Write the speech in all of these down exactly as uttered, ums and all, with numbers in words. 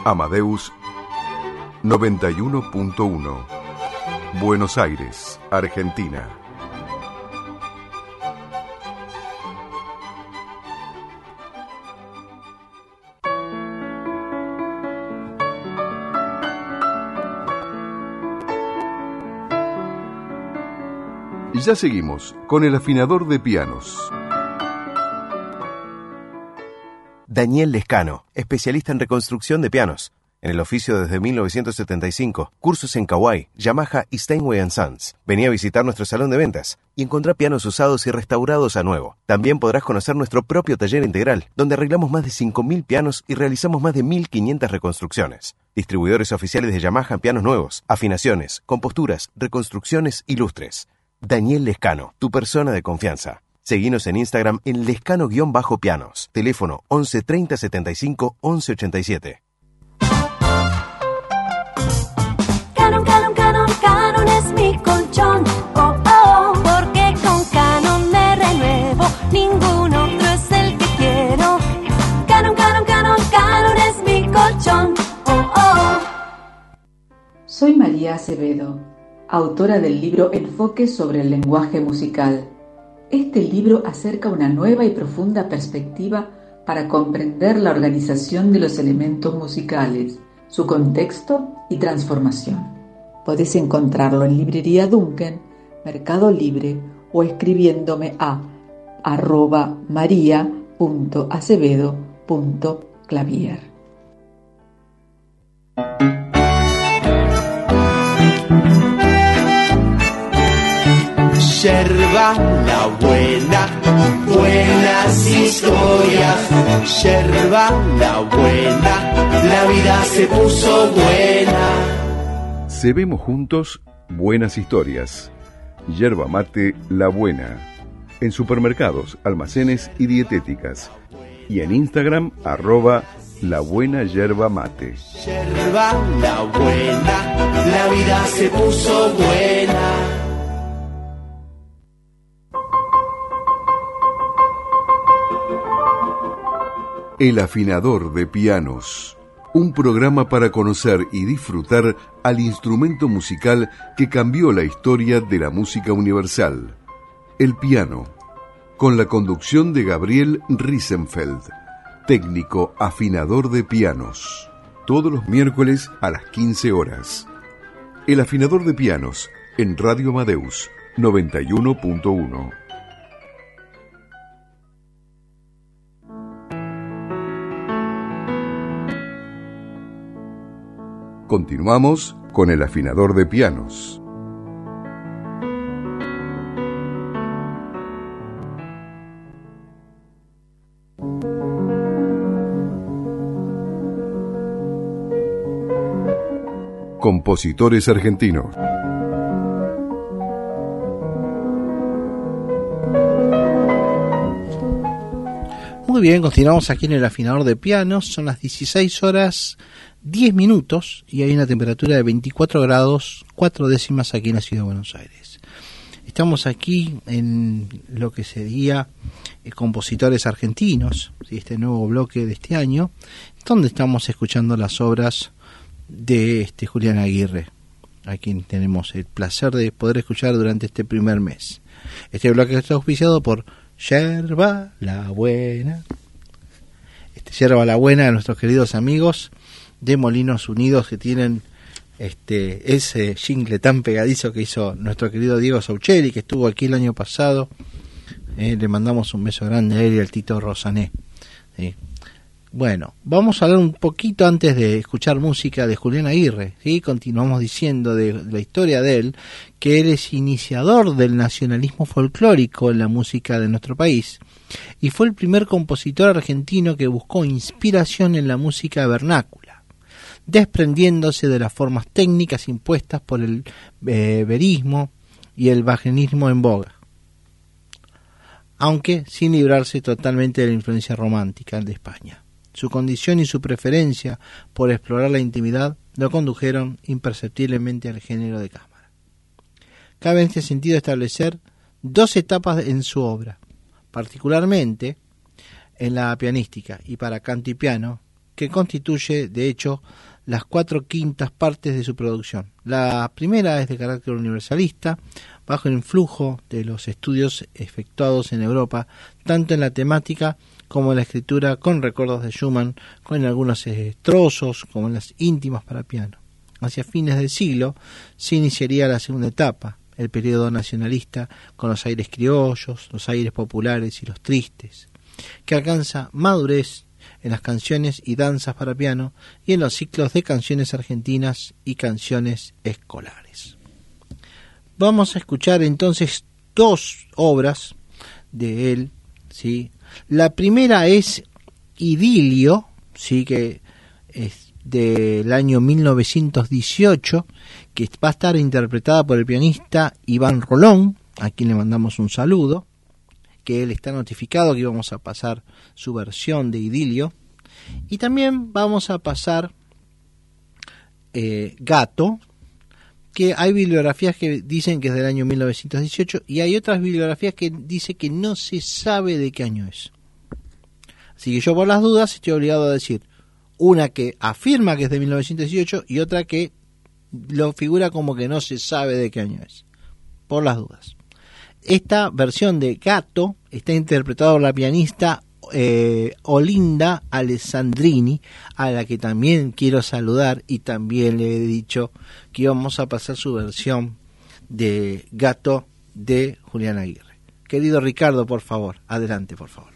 Amadeus noventa y uno punto uno, Buenos Aires, Argentina. Y ya seguimos con el afinador de pianos. Daniel Lescano, especialista en reconstrucción de pianos. En el oficio desde mil novecientos setenta y cinco, cursos en Kawai, Yamaha y Steinway and Sons. Vení a visitar nuestro salón de ventas y encontrá pianos usados y restaurados a nuevo. También podrás conocer nuestro propio taller integral, donde arreglamos más de cinco mil pianos y realizamos más de mil quinientas reconstrucciones. Distribuidores oficiales de Yamaha en pianos nuevos, afinaciones, composturas, reconstrucciones y lustres. Daniel Lescano, tu persona de confianza. Seguinos en Instagram en lescano-pianos. Teléfono once treinta setenta y cinco once ochenta y siete. Canon, Canon, Canon, Canon es mi colchón. Oh, oh, porque con Canon me renuevo. Ningún otro es el que quiero. Canon, Canon, Canon, Canon es mi colchón. Oh, oh. Soy María Acevedo, autora del libro Enfoque sobre el lenguaje musical. Este libro acerca una nueva y profunda perspectiva para comprender la organización de los elementos musicales, su contexto y transformación. Podés encontrarlo en Librería Duncan, Mercado Libre o escribiéndome a arroba maria punto acevedo punto clavier. Yerba la buena, buenas historias. Yerba la buena, la vida se puso buena. Cebemos juntos buenas historias. Yerba mate la buena. En supermercados, almacenes y dietéticas. Y en Instagram, arroba la buena yerba mate. Yerba la buena, la vida se puso buena. El afinador de pianos, un programa para conocer y disfrutar al instrumento musical que cambió la historia de la música universal, el piano, con la conducción de Gabriel Riesenfeld, técnico afinador de pianos, todos los miércoles a las quince horas. El afinador de pianos en Radio Amadeus noventa y uno punto uno. Continuamos con el afinador de pianos. Compositores argentinos. Muy bien, continuamos aquí en el afinador de pianos. Son las dieciséis horas diez minutos y hay una temperatura de veinticuatro grados cuatro décimas aquí en la ciudad de Buenos Aires. Estamos aquí en lo que sería eh, compositores argentinos, ¿sí? Este nuevo bloque de este año, donde estamos escuchando las obras de este Julián Aguirre, a quien tenemos el placer de poder escuchar durante este primer mes. Este bloque está auspiciado por Yerba la Buena. Este Yerba la Buena de nuestros queridos amigos de Molinos Unidos, que tienen este ese jingle tan pegadizo que hizo nuestro querido Diego Saucheri, que estuvo aquí el año pasado. Eh, le mandamos un beso grande a él y al Tito Rosané. ¿Sí? Bueno, vamos a hablar un poquito antes de escuchar música de Julián Aguirre. ¿Sí? Continuamos diciendo de, de la historia de él, que él es iniciador del nacionalismo folclórico en la música de nuestro país y fue el primer compositor argentino que buscó inspiración en la música vernácula, desprendiéndose de las formas técnicas impuestas por el eh, verismo y el bajenismo en boga, aunque sin librarse totalmente de la influencia romántica de España. Su condición y su preferencia por explorar la intimidad lo condujeron imperceptiblemente al género de cámara. Cabe en este sentido establecer dos etapas en su obra, particularmente en la pianística y para canto y piano, que constituye, de hecho, las cuatro quintas partes de su producción. La primera es de carácter universalista, bajo el influjo de los estudios efectuados en Europa, tanto en la temática como en la escritura, con recuerdos de Schumann, con algunos eh, trozos, como en las íntimas para piano. Hacia fines del siglo se iniciaría la segunda etapa, el periodo nacionalista, con los aires criollos, los aires populares y los tristes, que alcanza madurez en las canciones y danzas para piano y en los ciclos de canciones argentinas y canciones escolares. Vamos a escuchar entonces dos obras de él, ¿sí? La primera es Idilio, ¿sí? Que es del año mil novecientos dieciocho, que va a estar interpretada por el pianista Iván Rolón, a quien le mandamos un saludo, que él está notificado que íbamos a pasar su versión de Idilio, y también vamos a pasar eh, Gato, que hay bibliografías que dicen que es del año mil novecientos dieciocho y hay otras bibliografías que dicen que no se sabe de qué año es. Así que yo por las dudas estoy obligado a decir una que afirma que es de mil novecientos dieciocho y otra que lo figura como que no se sabe de qué año es, por las dudas. Esta versión de Gato está interpretada por la pianista eh, Olinda Alessandrini, a la que también quiero saludar, y también le he dicho que íbamos a pasar su versión de Gato de Julián Aguirre. Querido Ricardo, por favor, adelante, por favor.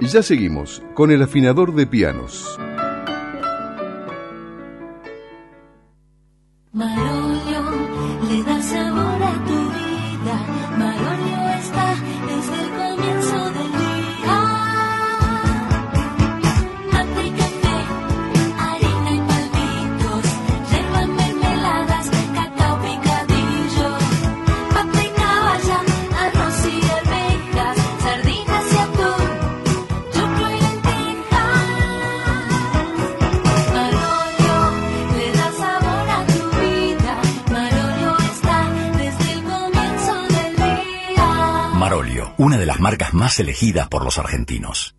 Y ya seguimos con el afinador de pianos. Marolio le da sabor a tu vida. Marolio está desde el comienzo del día. Mate y café, harina y palmitos, yerba, mermeladas, cacao picadillo, papa y caballa, arroz y arvejas, sardinas y atún, choclo y lentejas. Marolio le da sabor a tu vida. Marolio está desde el comienzo del día. Marolio, una de las marcas más elegidas por los argentinos.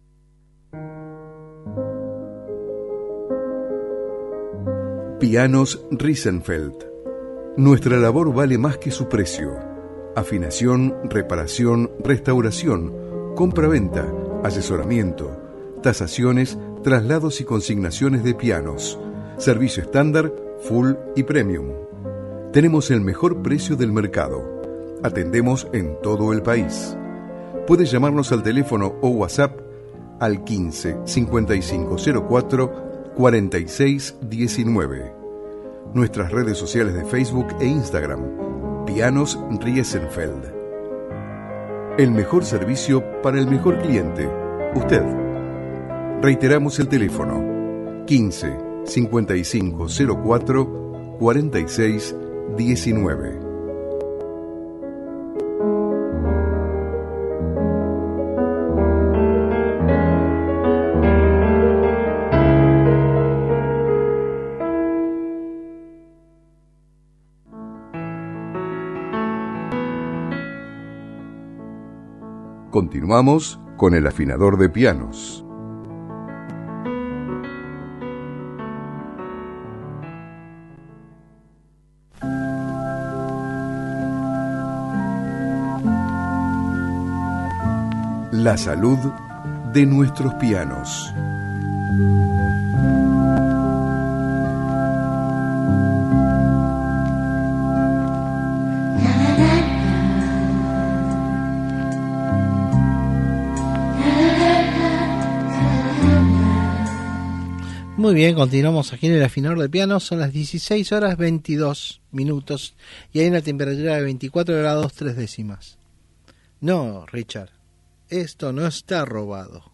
Pianos Riesenfeld. Nuestra labor vale más que su precio. Afinación, reparación, restauración, compra-venta, asesoramiento, tasaciones, traslados y consignaciones de pianos. Servicio estándar, full y premium. Tenemos el mejor precio del mercado. Atendemos en todo el país. Puedes llamarnos al teléfono o WhatsApp al quince cincuenta y cinco cero cuatro cuarenta y seis diecinueve. Nuestras redes sociales de Facebook e Instagram, Pianos Riesenfeld. El mejor servicio para el mejor cliente, usted. Reiteramos el teléfono, quince cincuenta y cinco cero cuatro cuarenta y seis diecinueve. Continuamos con el afinador de pianos. La salud de nuestros pianos. Muy bien, continuamos aquí en el afinador de pianos. Son las dieciséis horas veintidós minutos y hay una temperatura de veinticuatro grados tres décimas. No, Richard, esto no está robado.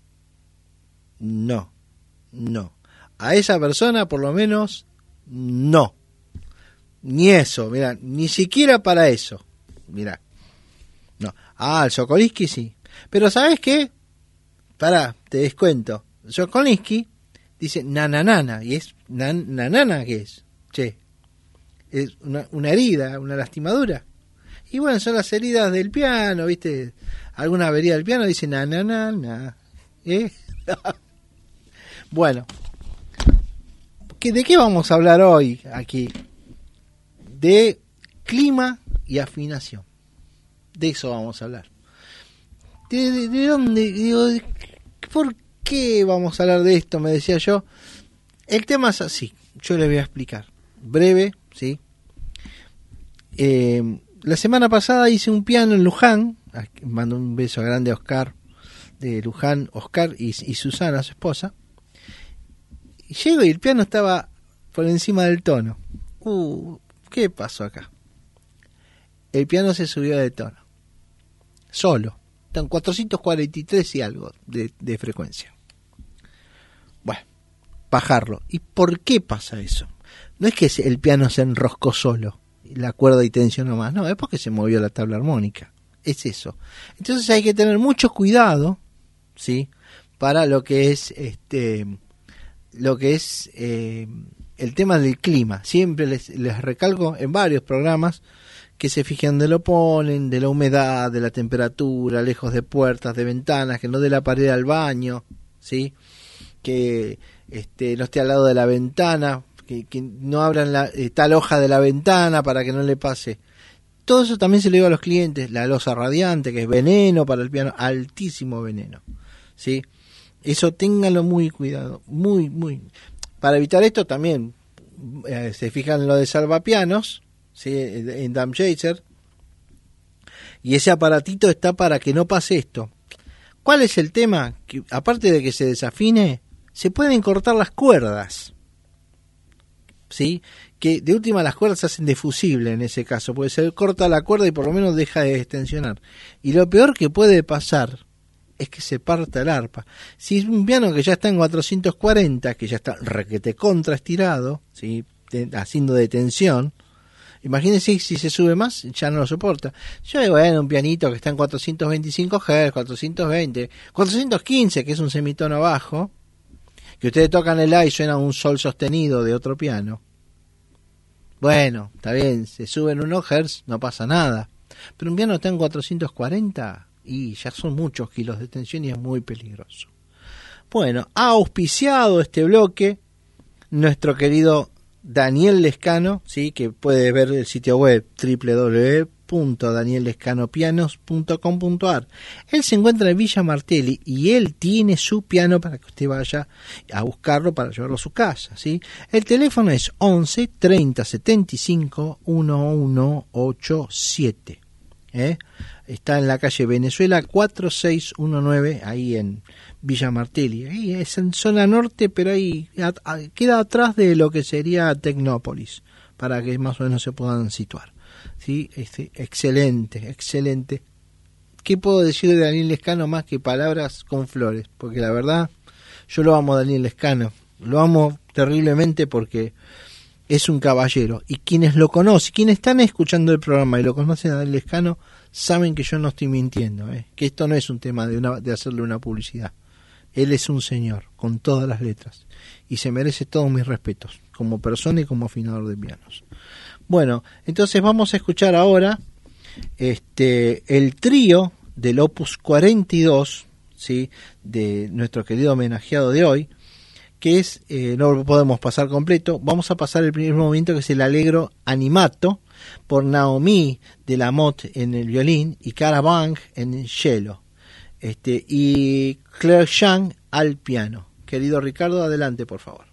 No, no. A esa persona, por lo menos, no. Ni eso, mira, ni siquiera para eso. Mira, no. Ah, el Sokolinsky sí. Pero ¿sabes qué? Pará, te descuento. Sokolinsky dice nananana, y es nan, nanana, ¿qué es? Che, es una, una herida, una lastimadura. Y bueno, son las heridas del piano, ¿viste? Alguna avería del piano dice nananana, ¿eh? Bueno, ¿qué, ¿de qué vamos a hablar hoy aquí? De clima y afinación. De eso vamos a hablar. ¿De, de, de dónde? Digo, ¿por qué? ¿Qué vamos a hablar de esto? Me decía yo. El tema es así. Yo les voy a explicar. Breve, ¿sí? Eh, la semana pasada hice un piano en Luján. Mando un beso grande a Oscar de Luján, Oscar y, y Susana, su esposa. Y llego y el piano estaba por encima del tono. Uh, ¿qué pasó acá? El piano se subió de tono. Solo. Están cuatrocientos cuarenta y tres y algo de, de frecuencia. Bueno, bajarlo. ¿Y por qué pasa eso? No es que el piano se enroscó solo, la cuerda y tensionó más, no, es porque se movió la tabla armónica. Es eso. Entonces hay que tener mucho cuidado, ¿sí? Para lo que es este lo que es eh, el tema del clima. Siempre les, les recalco en varios programas que se fijen de lo ponen, de la humedad, de la temperatura, lejos de puertas, de ventanas, que no dé la pared al baño, ¿sí? Que este, no esté al lado de la ventana, que, que no abran la, eh, tal hoja de la ventana para que no le pase. Todo eso también se lo digo a los clientes. La losa radiante, que es veneno para el piano, altísimo veneno, ¿sí? Eso ténganlo muy cuidado, muy, muy. Para evitar esto también, eh, se fijan en lo de salvapianos, ¿sí? En Dam Chaser, y ese aparatito está para que no pase esto. ¿Cuál es el tema? Que aparte de que se desafine, se pueden cortar las cuerdas, ¿sí? Que de última las cuerdas se hacen defusibles en ese caso, porque se corta la cuerda y por lo menos deja de extensionar. Y lo peor que puede pasar es que se parta el arpa. Si es un piano que ya está en cuatrocientos cuarenta, que ya está requete contra estirado, ¿sí? Haciendo de tensión, imagínense si se sube más, ya no lo soporta. Yo digo, bueno, un pianito que está en cuatrocientos veinticinco hertz, cuatrocientos veinte, cuatrocientos quince, que es un semitono bajo, que ustedes tocan el La y suena un sol sostenido de otro piano. Bueno, está bien, se suben unos hertz, no pasa nada. Pero un piano está en cuatrocientos cuarenta y ya son muchos kilos de tensión y es muy peligroso. Bueno, ha auspiciado este bloque nuestro querido Daniel Lescano, sí, que puede ver el sitio web doble u doble u doble u punto daniel lescano pianos punto com punto a r. Él se encuentra en Villa Martelli y él tiene su piano para que usted vaya a buscarlo para llevarlo a su casa, ¿sí? El teléfono es once treinta setenta y cinco once ochenta y siete. ¿eh? Está en la calle Venezuela cuatro seis uno nueve, ahí en Villa Martelli. Ahí es en zona norte, pero ahí a, a, queda atrás de lo que sería Tecnópolis, para que más o menos se puedan situar. Sí, este, excelente, excelente. ¿Qué puedo decir de Daniel Lescano más que palabras con flores? Porque la verdad, yo lo amo a Daniel Lescano, lo amo terriblemente porque es un caballero. Y quienes lo conocen, quienes están escuchando el programa y lo conocen a Daniel Lescano, saben que yo no estoy mintiendo, ¿eh? Que esto no es un tema de, una, de hacerle una publicidad. Él es un señor, con todas las letras, y se merece todos mis respetos, como persona y como afinador de pianos. Bueno, entonces vamos a escuchar ahora este el trío del Opus cuarenta y dos, ¿sí? De nuestro querido homenajeado de hoy, que es, eh, no lo podemos pasar completo, vamos a pasar el primer movimiento, que es el Allegro Animato, por Naomi de la Motte en el violín y Cara Bang en el cello, este, y Claire Chang al piano. Querido Ricardo, adelante por favor.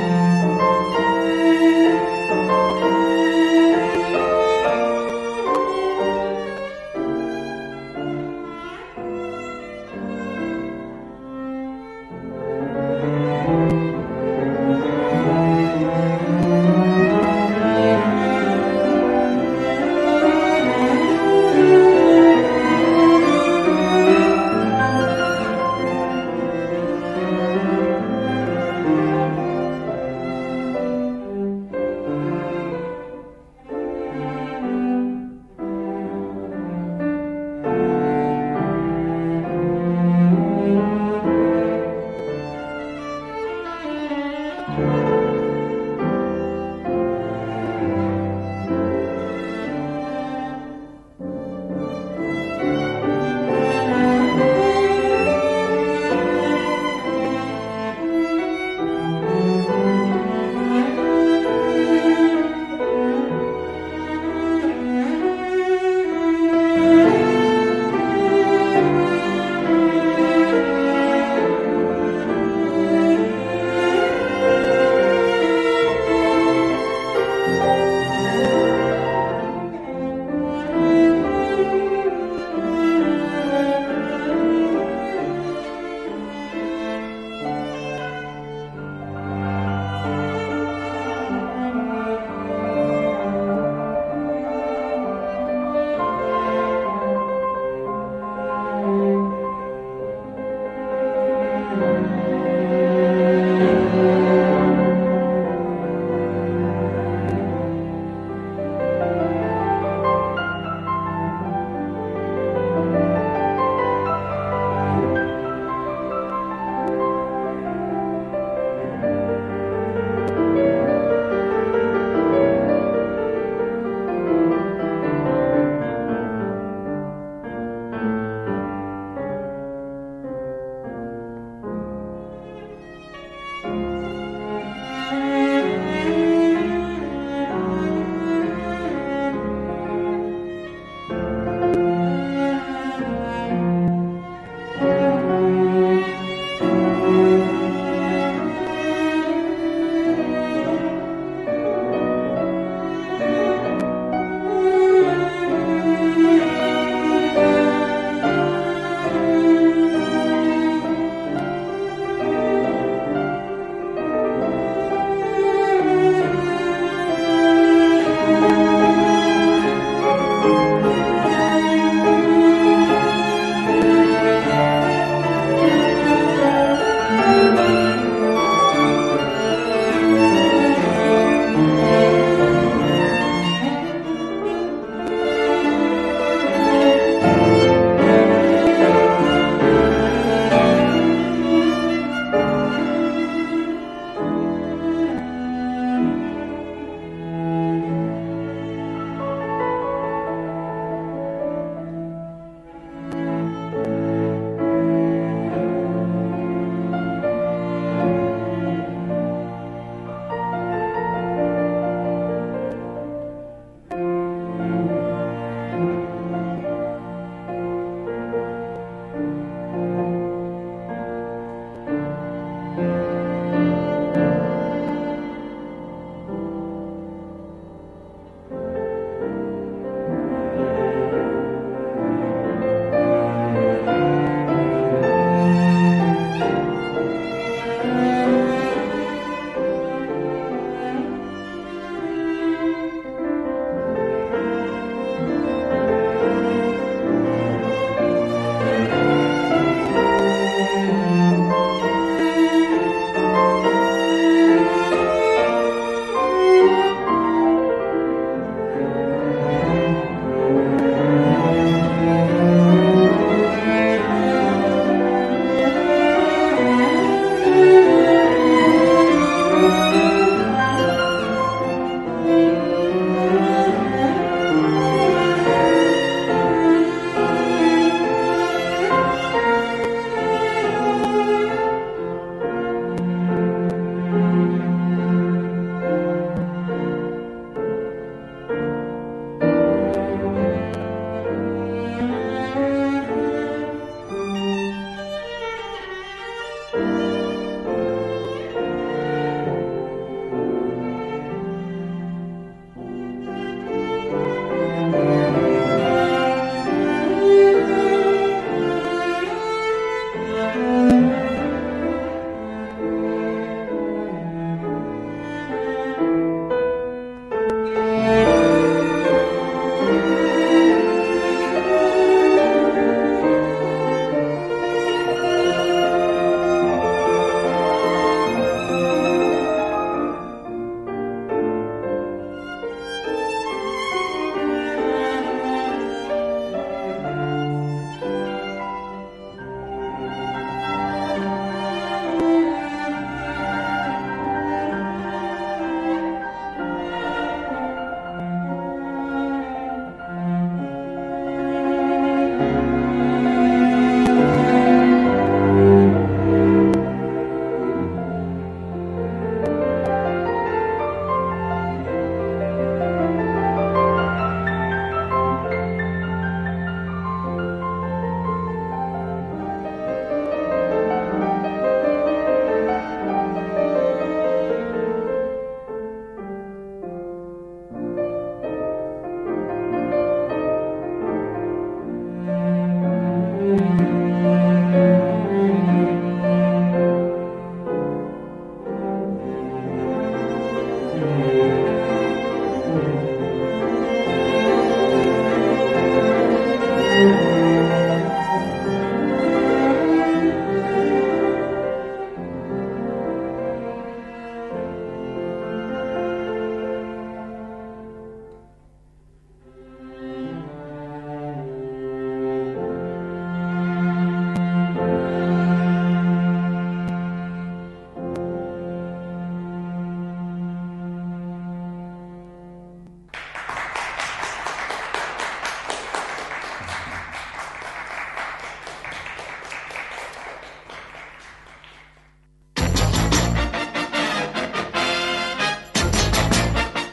Thank you.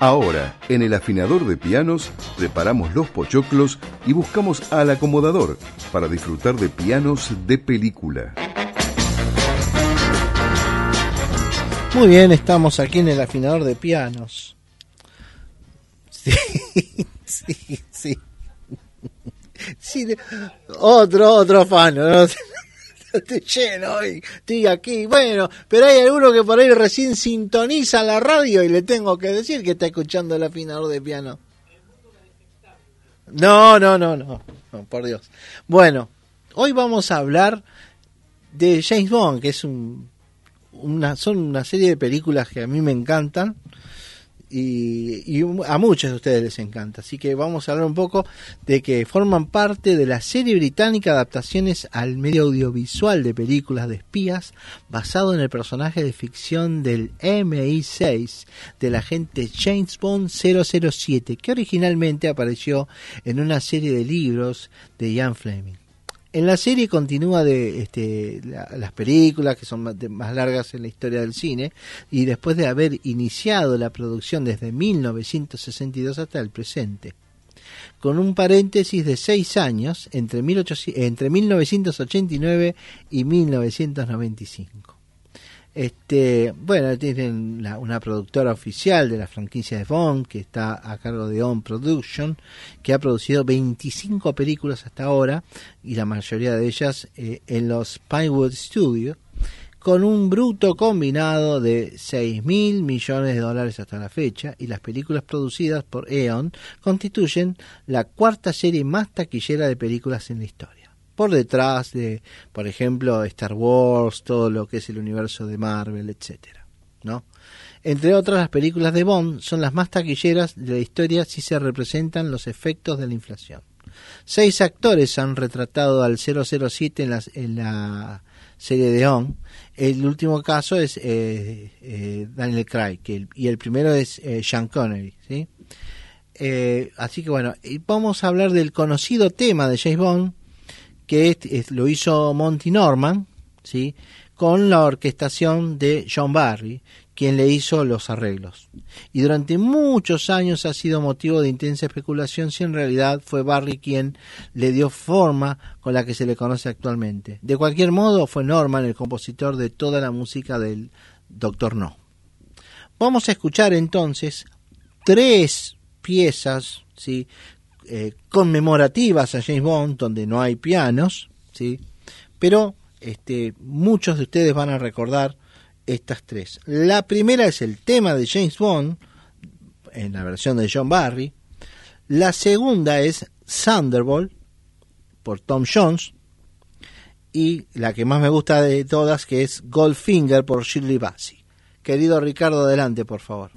Ahora, en el afinador de pianos, preparamos los pochoclos y buscamos al acomodador para disfrutar de pianos de película. Muy bien, estamos aquí en el afinador de pianos. Sí, sí, sí. Sí, otro, otro fan, ¿no? Estoy lleno hoy, estoy aquí, bueno, pero hay alguno que por ahí recién sintoniza la radio y le tengo que decir que está escuchando el afinador de piano. No, no, no, no, no, por Dios. Bueno, hoy vamos a hablar de James Bond, que es un, una, son una serie de películas que a mí me encantan. Y, y a muchos de ustedes les encanta, así que vamos a hablar un poco de que forman parte de la serie británica Adaptaciones al medio audiovisual de películas de espías basado en el personaje de ficción del M I seis del agente James Bond cero cero siete, que originalmente apareció en una serie de libros de Ian Fleming. En la serie continúa de este, la, las películas que son más, de, más largas en la historia del cine, y después de haber iniciado la producción desde mil novecientos sesenta y dos hasta el presente, con un paréntesis de seis años entre, mil ochocientos, entre mil novecientos ochenta y nueve y mil novecientos noventa y cinco. Este, bueno, tienen la, una productora oficial de la franquicia de Bond que está a cargo de On Production, que ha producido veinticinco películas hasta ahora, y la mayoría de ellas eh, en los Pinewood Studios, con un bruto combinado de seis mil millones de dólares hasta la fecha, y las películas producidas por E O N constituyen la cuarta serie más taquillera de películas en la historia, por detrás de, por ejemplo, Star Wars, todo lo que es el universo de Marvel, etcétera, ¿no? Entre otras, las películas de Bond son las más taquilleras de la historia si se representan los efectos de la inflación. Seis actores han retratado al cero cero siete en la, en la serie de Bond. El último caso es eh, eh, Daniel Craig, que el, y el primero es eh, Sean Connery, ¿sí? Eh, así que bueno, vamos a hablar del conocido tema de James Bond, que es, es, lo hizo Monty Norman, ¿sí?, con la orquestación de John Barry, quien le hizo los arreglos. Y durante muchos años ha sido motivo de intensa especulación si en realidad fue Barry quien le dio forma con la que se le conoce actualmente. De cualquier modo, fue Norman el compositor de toda la música del Doctor No. Vamos a escuchar entonces tres piezas, ¿sí?, Eh, conmemorativas a James Bond, donde no hay pianos, ¿sí?, pero este, muchos de ustedes van a recordar estas tres. La primera es el tema de James Bond en la versión de John Barry. La segunda es Thunderbolt por Tom Jones, y la que más me gusta de todas, que es Goldfinger por Shirley Bassey. Querido Ricardo, adelante, por favor.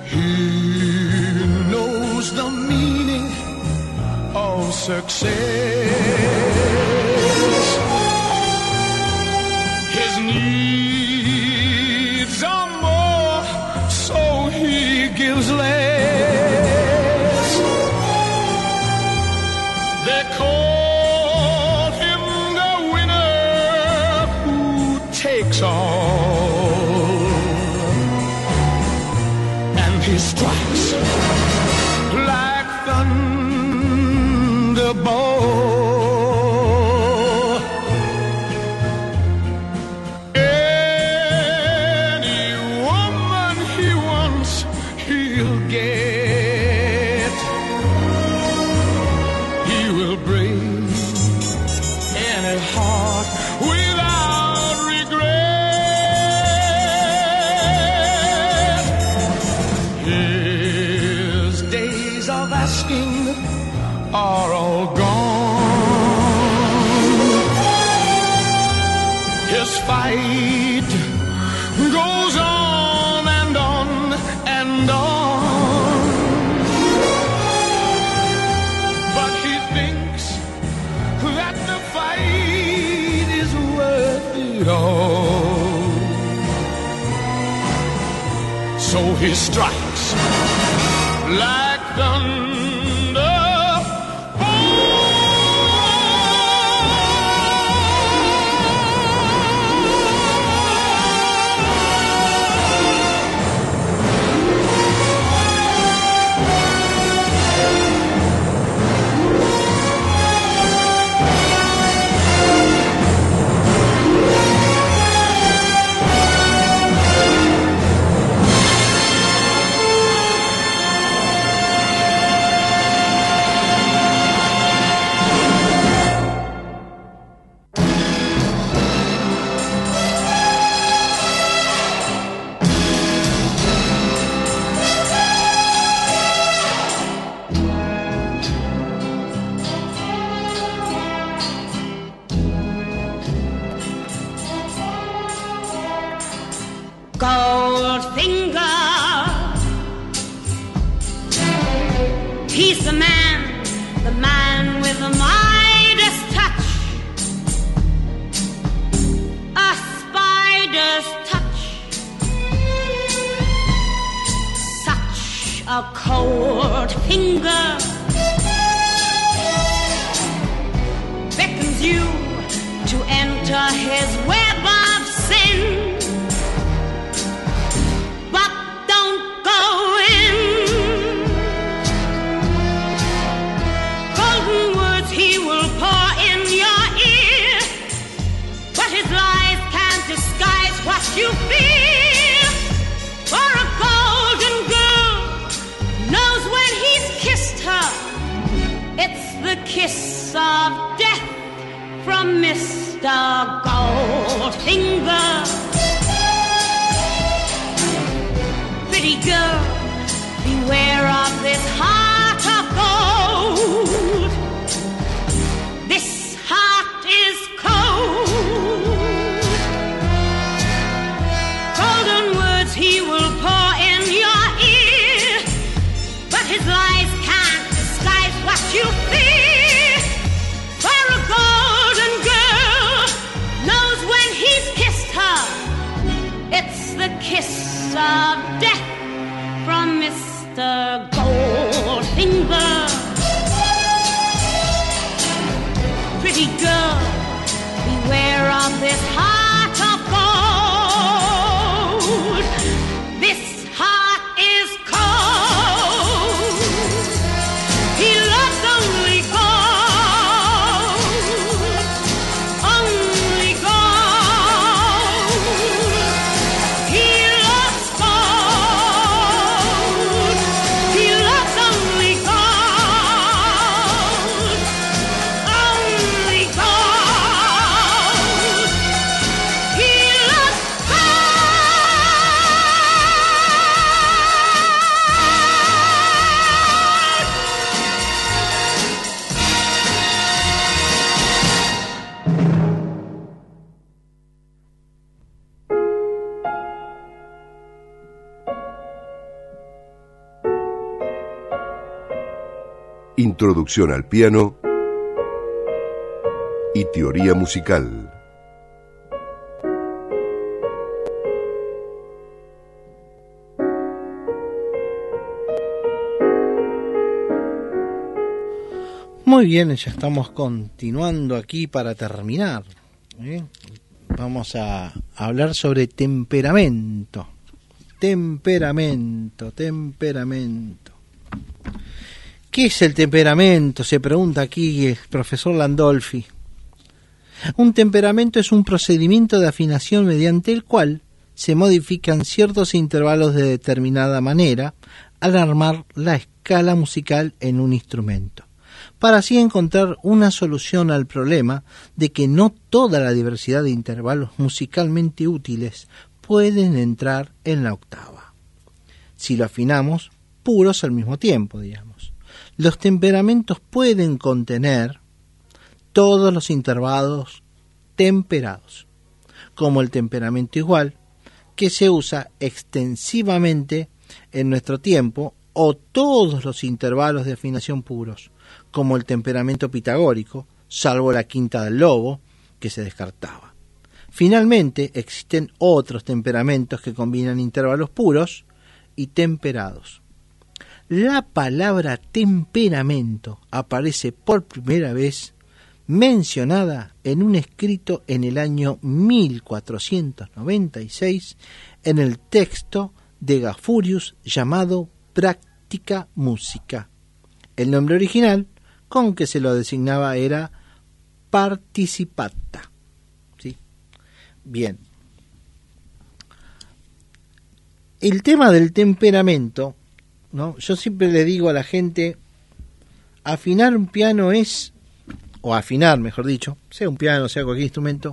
He knows the meaning of success. His needs are more, so he gives less. They call him the winner who takes all, and he strikes like thunderbolt. Any woman he wants, he'll get. He will break any heart without regret. His days of asking are all gone. His fight goes on and on and on. But he thinks that the fight is worth it all. So he strikes like thunder. Goldfinger, he's the man, the man with the Midas touch, a spider's touch, such a cold finger beckons you to enter his web of sin. You feel for a golden girl knows when he's kissed her, it's the kiss of death from Mister Goldfinger. Pretty girl, beware of this heart of gold. This heart is cold. He will pour in your ear, but his lies can't disguise what you fear. For a golden girl knows when he's kissed her, it's the kiss of death from Mister Goldfinger. Pretty girl, beware of this heart of gold. This heart is cold. He loves only gold, only gold. He loves gold. He loves only gold, only gold. Introducción al piano y teoría musical. Muy bien, ya estamos continuando aquí para terminar, ¿eh? Vamos a hablar sobre temperamento. Temperamento, temperamento. ¿Qué es el temperamento? Se pregunta aquí el profesor Landolfi. Un temperamento es un procedimiento de afinación mediante el cual se modifican ciertos intervalos de determinada manera al armar la escala musical en un instrumento, para así encontrar una solución al problema de que no toda la diversidad de intervalos musicalmente útiles pueden entrar en la octava, si lo afinamos puros al mismo tiempo, digamos. Los temperamentos pueden contener todos los intervalos temperados, como el temperamento igual, que se usa extensivamente en nuestro tiempo, o todos los intervalos de afinación puros, como el temperamento pitagórico, salvo la quinta del lobo, que se descartaba. Finalmente, existen otros temperamentos que combinan intervalos puros y temperados. La palabra temperamento aparece por primera vez mencionada en un escrito en el año mil cuatrocientos noventa y seis en el texto de Gafurius llamado Práctica Música. El nombre original con que se lo designaba era Participata. ¿Sí? Bien. El tema del temperamento, ¿no? Yo siempre le digo a la gente, afinar un piano es, o afinar, mejor dicho, sea un piano, sea cualquier instrumento,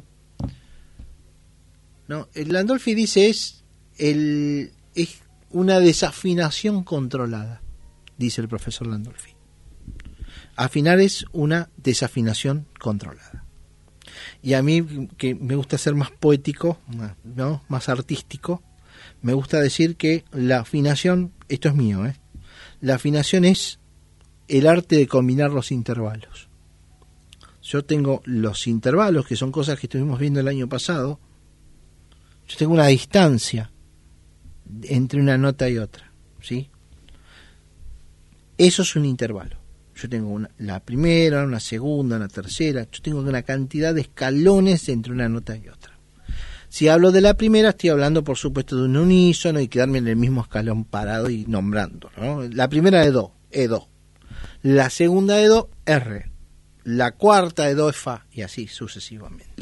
¿no? El Landolfi dice es, el, es una desafinación controlada, dice el profesor Landolfi. Afinar es una desafinación controlada. Y a mí, que me gusta ser más poético, ¿no? Más artístico, me gusta decir que la afinación, esto es mío, ¿eh? La afinación es el arte de combinar los intervalos. Yo tengo los intervalos, que son cosas que estuvimos viendo el año pasado. Yo tengo una distancia entre una nota y otra, ¿sí? Eso es un intervalo. Yo tengo una, la primera, una segunda, una tercera. Yo tengo una cantidad de escalones entre una nota y otra. Si hablo de la primera, estoy hablando, por supuesto, de un unísono y quedarme en el mismo escalón parado y nombrando, ¿no? La primera de do, e do. La segunda de do, es re. La cuarta de do es fa, y así sucesivamente.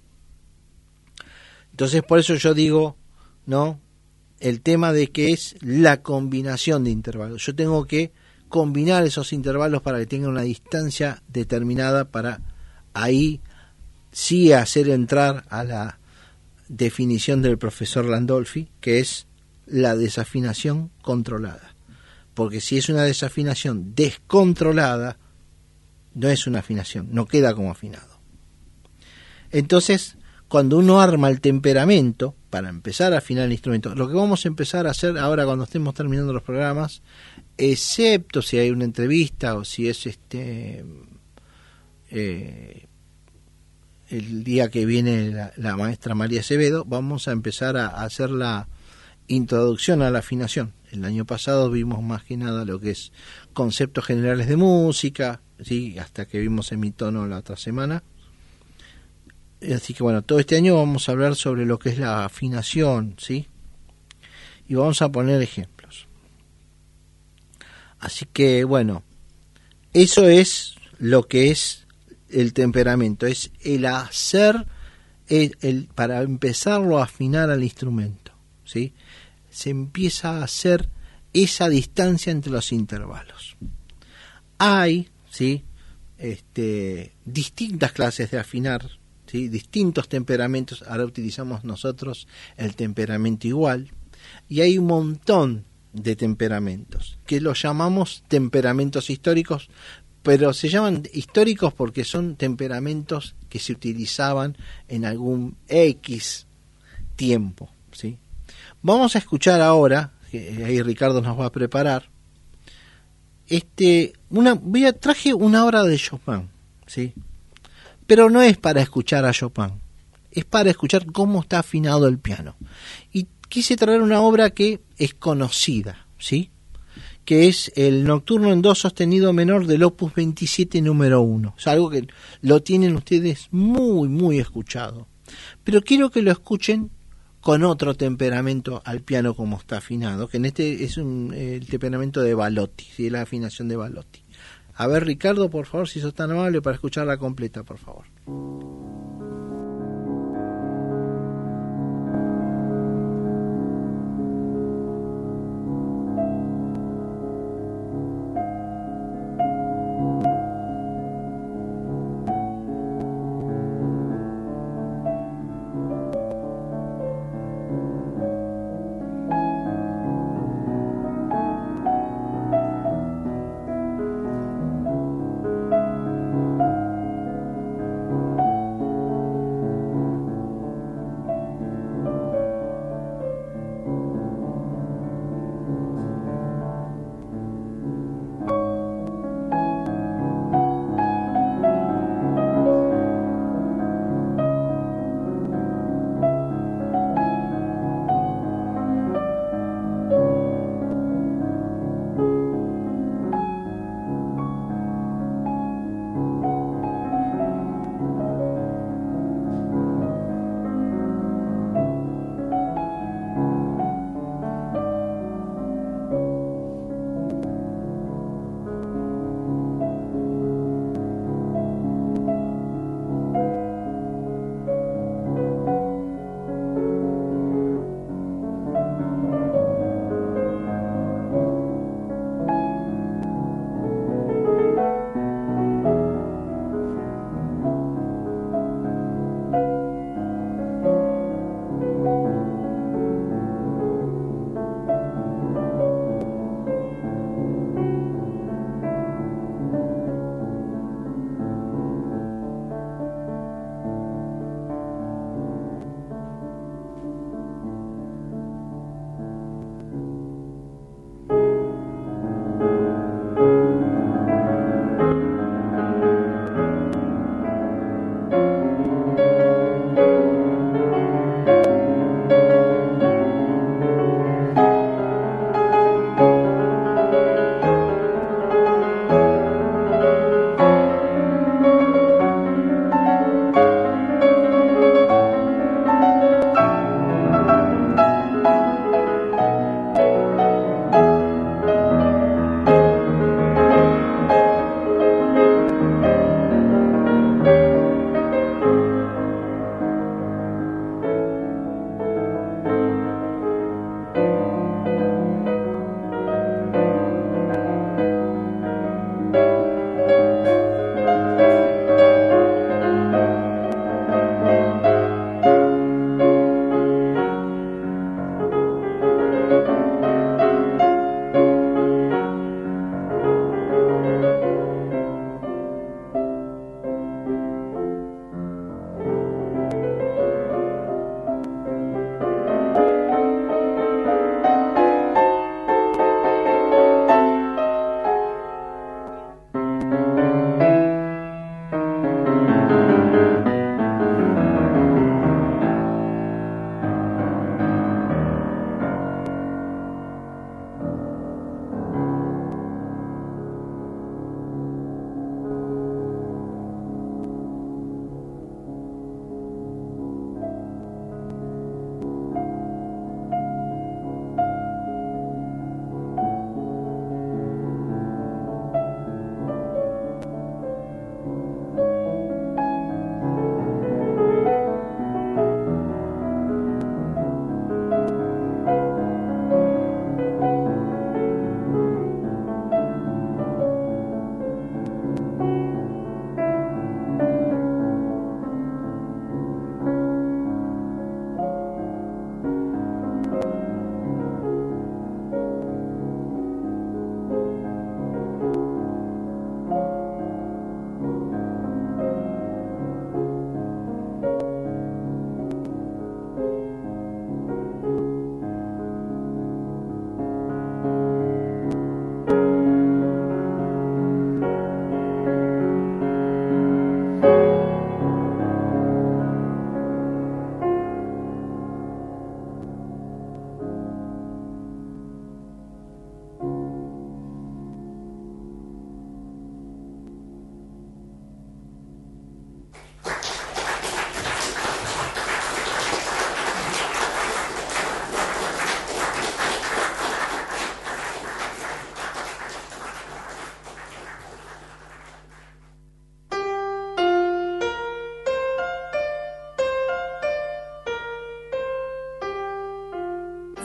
Entonces, por eso yo digo, ¿no? El tema de que es la combinación de intervalos. Yo tengo que combinar esos intervalos para que tengan una distancia determinada para ahí sí hacer entrar a la definición del profesor Landolfi, que es la desafinación controlada. Porque si es una desafinación descontrolada, no es una afinación, no queda como afinado. Entonces, cuando uno arma el temperamento para empezar a afinar el instrumento, lo que vamos a empezar a hacer ahora cuando estemos terminando los programas, excepto si hay una entrevista o si es este eh, el día que viene la, la maestra María Acevedo, vamos a empezar a, a hacer la introducción a la afinación. El año pasado vimos más que nada lo que es conceptos generales de música, ¿sí? Hasta que vimos semitono la otra semana. Así que bueno, todo este año vamos a hablar sobre lo que es la afinación, ¿sí? Y vamos a poner ejemplos. Así que bueno, eso es lo que es el temperamento, es el hacer, el, el, para empezarlo a afinar al instrumento, ¿sí? Se empieza a hacer esa distancia entre los intervalos. Hay, ¿sí? Este, distintas clases de afinar, ¿sí? Distintos temperamentos. Ahora utilizamos nosotros el temperamento igual, y hay un montón de temperamentos que los llamamos temperamentos históricos, pero se llaman históricos porque son temperamentos que se utilizaban en algún X tiempo, ¿sí? Vamos a escuchar ahora, que ahí Ricardo nos va a preparar, este, una, voy a, traje una obra de Chopin, ¿sí? Pero no es para escuchar a Chopin, es para escuchar cómo está afinado el piano. Y quise traer una obra que es conocida, ¿sí? Que es el Nocturno en Do sostenido menor del Opus veintisiete número uno. Es algo que lo tienen ustedes muy, muy escuchado. Pero quiero que lo escuchen con otro temperamento al piano como está afinado, que en este es un, el temperamento de Balotti, ¿sí? La afinación de Balotti. A ver, Ricardo, por favor, si sos tan amable para escucharla completa, por favor.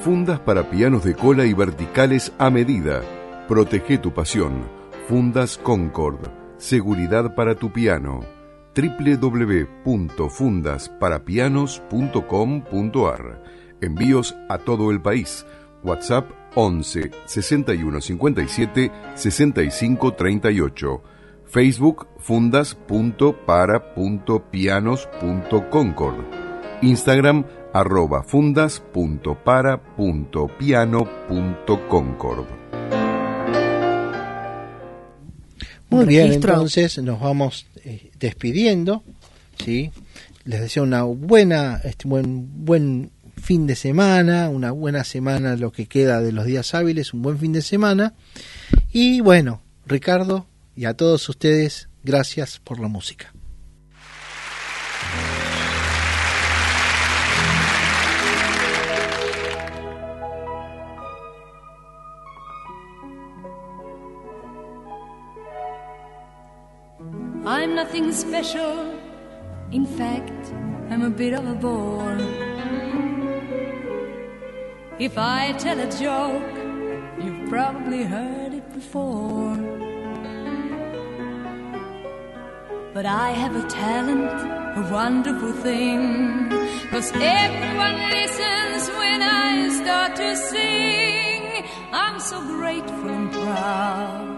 Fundas para pianos de cola y verticales a medida. Protege tu pasión. Fundas Concord. Seguridad para tu piano. doble u doble u doble u punto fundas para pianos punto com punto a r. Envíos a todo el país. WhatsApp once sesenta y uno cincuenta y siete sesenta y cinco treinta y ocho. Facebook fundas punto para punto pianos punto concord. Instagram arroba fundas punto para punto piano punto concord. Muy bien, Registro. entonces nos vamos eh, despidiendo, ¿sí? Les deseo una buena, este, buen, buen fin de semana, una buena semana lo que queda de los días hábiles, un buen fin de semana. Y bueno, Ricardo y a todos ustedes, gracias por la música. I'm nothing special. In fact, I'm a bit of a bore. If I tell a joke, you've probably heard it before. But I have a talent, a wonderful thing, 'cause everyone listens when I start to sing. I'm so grateful and proud.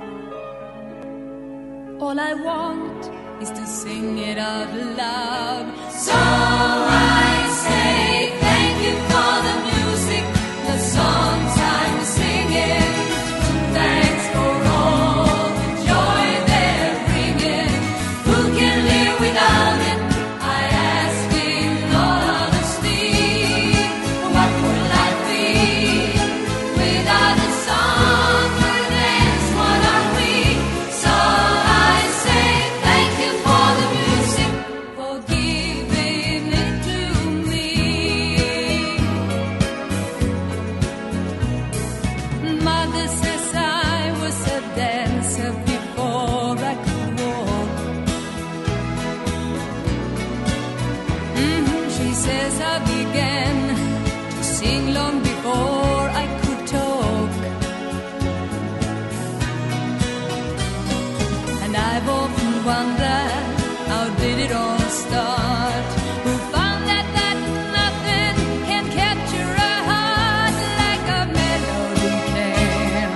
All I want is to sing it out loud. So I say thank you for the music, the songs I'm singing. Thanks for all the joy they're bringing. Who can live without it? I ask in all honesty. What would life be without a song? For dance, what are we? So I say thank you for the music, for giving it to me. Mother says I was a dancer before I could walk. Mhm, she says I began to sing long before I could talk. And I've often wondered, how did it all start? Who found that, that nothing can capture a heart like a melody can?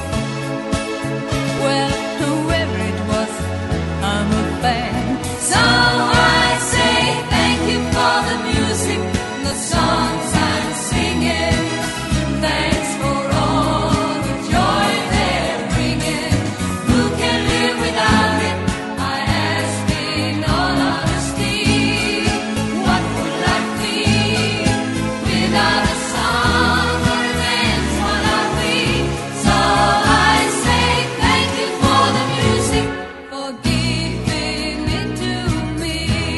Well, whoever it was, I'm a fan. So I say thank you for the music, the songs I'm singing. Thanks for all the joy they're bringing. Who can live without it? I ask in all honesty. What would life be without a song or a dance? What are we? So I say thank you for the music, for giving it to me.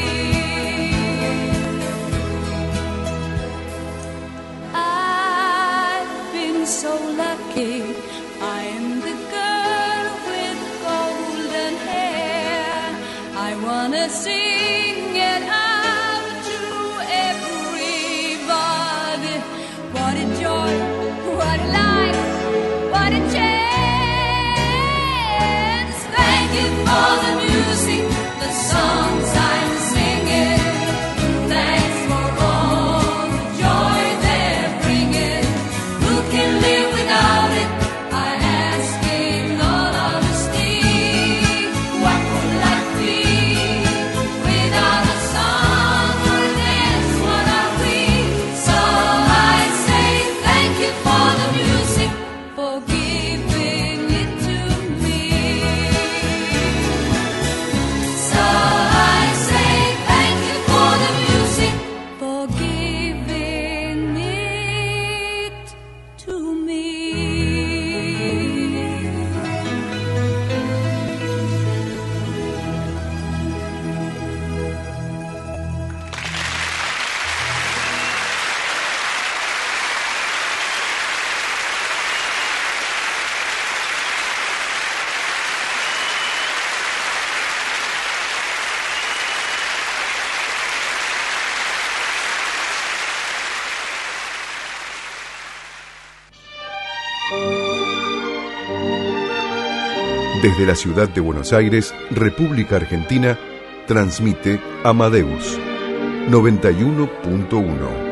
I've been so lucky. I am the girl with golden hair. I wanna sing it out to everybody. What a joy, what a life, what a chance. Thank you for the music, the songs I'm singing. Thanks for all the joy they're bringing. Who can live without it? I ask in all honesty. What would life be without a song or a dance? What are we? So I say thank you for the music, for giving Desde la ciudad de Buenos Aires, República Argentina, transmite Amadeus noventa y uno punto uno.